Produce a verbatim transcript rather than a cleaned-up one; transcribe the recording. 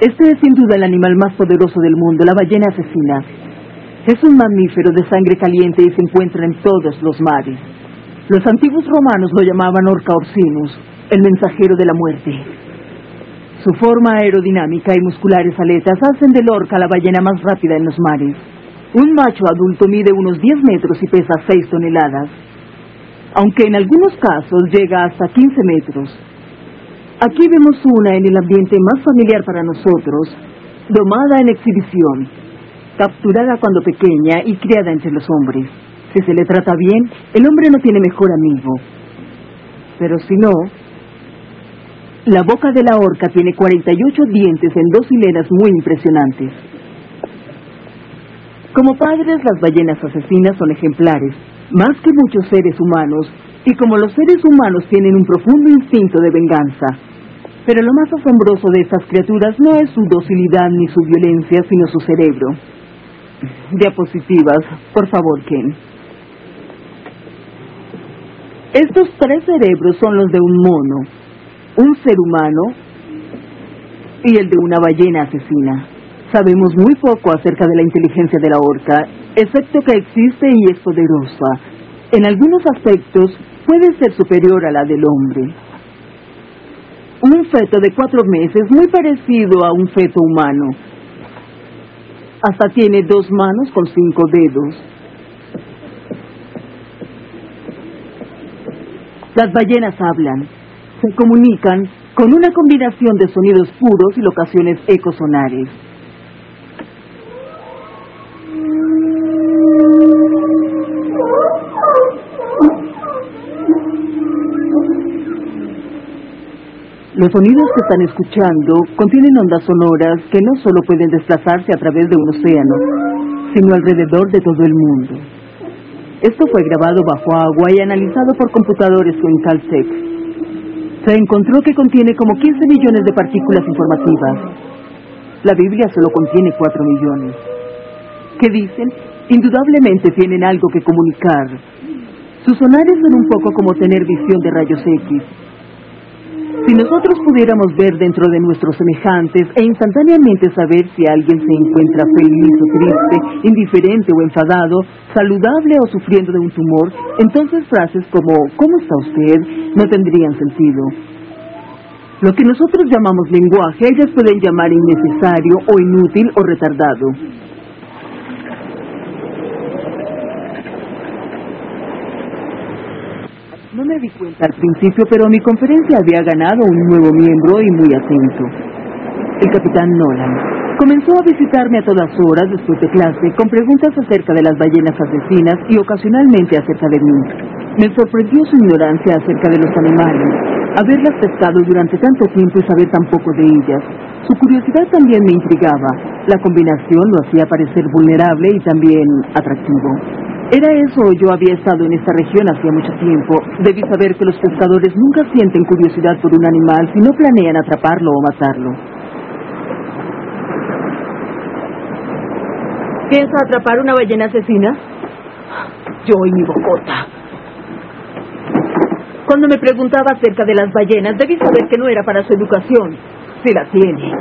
Este es sin duda el animal más poderoso del mundo, la ballena asesina. Es un mamífero de sangre caliente y se encuentra en todos los mares. Los antiguos romanos lo llamaban Orca Orcinus, el mensajero de la muerte. Su forma aerodinámica y musculares aletas hacen del orca la ballena más rápida en los mares. Un macho adulto mide unos diez metros y pesa seis toneladas, aunque en algunos casos llega hasta quince metros. Aquí vemos una en el ambiente más familiar para nosotros, domada en exhibición, capturada cuando pequeña y criada entre los hombres. Si se le trata bien, el hombre no tiene mejor amigo. Pero si no, la boca de la orca tiene cuarenta y ocho dientes en dos hileras muy impresionantes. Como padres, las ballenas asesinas son ejemplares, más que muchos seres humanos, y como los seres humanos tienen un profundo instinto de venganza. Pero lo más asombroso de estas criaturas no es su docilidad ni su violencia, sino su cerebro. Diapositivas, por favor, Ken. Estos tres cerebros son los de un mono, un ser humano y el de una ballena asesina. Sabemos muy poco acerca de la inteligencia de la orca, excepto que existe y es poderosa. En algunos aspectos puede ser superior a la del hombre. Un feto de cuatro meses, muy parecido a un feto humano. Hasta tiene dos manos con cinco dedos. Las ballenas hablan. Se comunican con una combinación de sonidos puros y locaciones ecosonares. Los sonidos que están escuchando contienen ondas sonoras que no solo pueden desplazarse a través de un océano, sino alrededor de todo el mundo. Esto fue grabado bajo agua y analizado por computadores en Caltech. Se encontró que contiene como quince millones de partículas informativas. La Biblia solo contiene cuatro millones. ¿Qué dicen? Indudablemente tienen algo que comunicar. Sus sonares son un poco como tener visión de rayos X. Si nosotros pudiéramos ver dentro de nuestros semejantes e instantáneamente saber si alguien se encuentra feliz o triste, indiferente o enfadado, saludable o sufriendo de un tumor, entonces frases como ¿cómo está usted? No tendrían sentido. Lo que nosotros llamamos lenguaje, ellas pueden llamar innecesario o inútil o retardado. No me di cuenta al principio, pero mi conferencia había ganado un nuevo miembro y muy atento. El capitán Nolan comenzó a visitarme a todas horas después de clase con preguntas acerca de las ballenas asesinas y ocasionalmente acerca de mí. Me sorprendió su ignorancia acerca de los animales, haberlas pescado durante tanto tiempo y saber tan poco de ellas. Su curiosidad también me intrigaba. La combinación lo hacía parecer vulnerable y también atractivo. Era eso, yo había estado en esta región hacía mucho tiempo. Debí saber que los pescadores nunca sienten curiosidad por un animal si no planean atraparlo o matarlo. ¿Piensa atrapar una ballena asesina? Yo y mi bocota. Cuando me preguntaba acerca de las ballenas, debí saber que no era para su educación. Si la tiene.